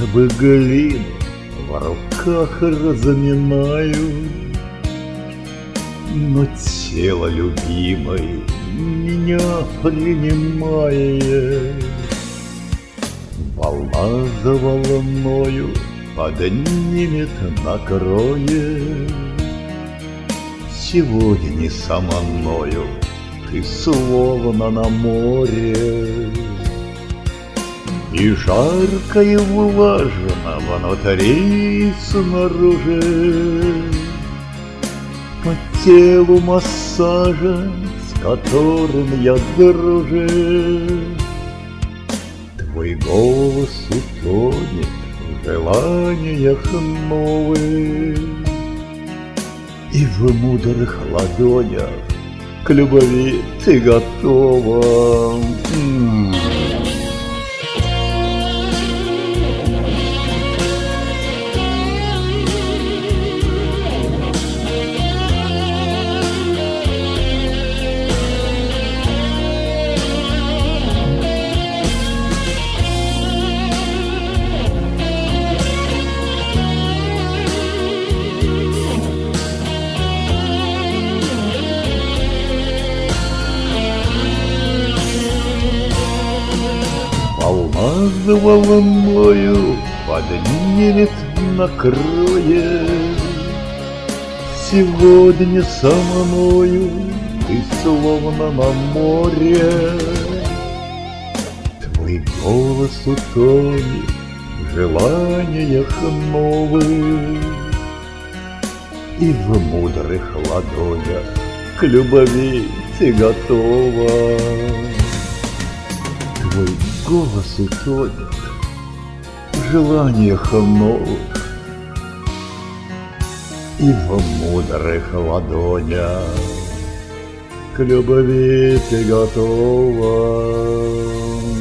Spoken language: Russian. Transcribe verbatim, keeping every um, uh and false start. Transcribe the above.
бы глину в руках разминаю, но тело любимой меня принимает. Волна за волною поднимет, накроет. Сегодня не со мною, ты словно на море. И жарко, и влажно внутри, снаружи. По телу массажа, с которым я дружу. Твой голос утонет в желаниях новых, и в мудрых ладонях к любви ты готова. М-м. Волна за волною поднимет, накроет. Сегодня со мною ты словно на море. Твой голос утонет в желаниях новых, и в мудрых ладонях к любви ты готова. Твой голос утонет в желаниях новых, и в мудрых ладонях к любви ты готова.